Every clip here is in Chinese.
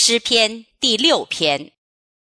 诗篇第6篇。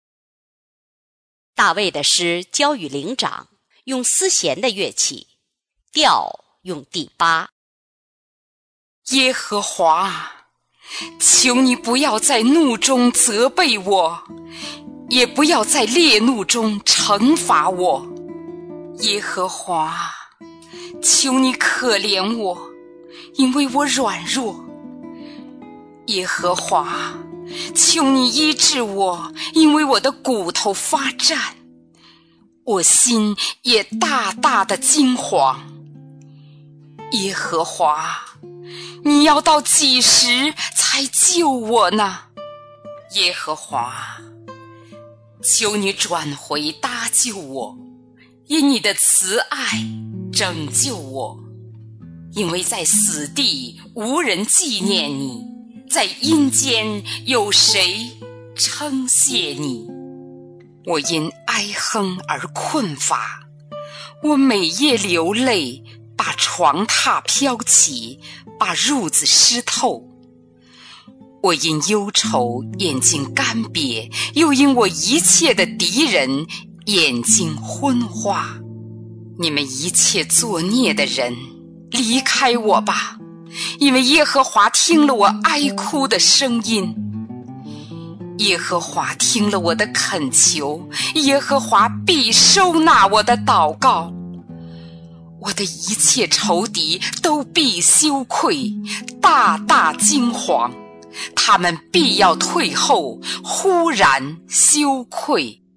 大卫的诗交与灵长，用丝弦的乐器，调用第8。 耶和华，求你不要在怒中责备我，也不要在烈怒中惩罚我。耶和华，求你可怜我，因为我软弱。耶和华，求你医治我，因为我的骨头发战，我心也大大的惊惶。耶和华，你要到几时才救我呢？耶和华，求你转回搭救我，因你的慈爱拯救我。因为在死地无人纪念你，在阴间有谁称谢你？我因哀哼而困乏，我每夜流泪，把床榻飘起，把褥子湿透。我因忧愁眼睛干瘪，又因我一切的敌人眼睛昏花。你们一切作孽的人，离开我吧，因为耶和华听了我哀哭的声音。耶和华听了我的恳求，耶和华必收纳我的祷告。我的一切仇敌都必羞愧，大大惊惶，他们必要退后，忽然羞愧。